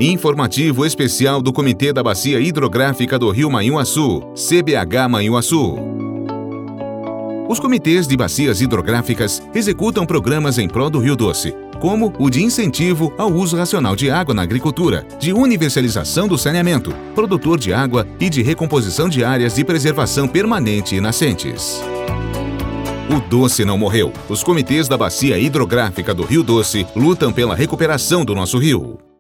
Informativo especial do Comitê da Bacia Hidrográfica do Rio Manhuaçu, CBH Manhuaçu. Os comitês de bacias hidrográficas executam programas em prol do Rio Doce, como o de incentivo ao uso racional de água na agricultura, de universalização do saneamento, produtor de água e de recomposição de áreas de preservação permanente e nascentes. O Doce não morreu. Os comitês da Bacia Hidrográfica do Rio Doce lutam pela recuperação do nosso rio.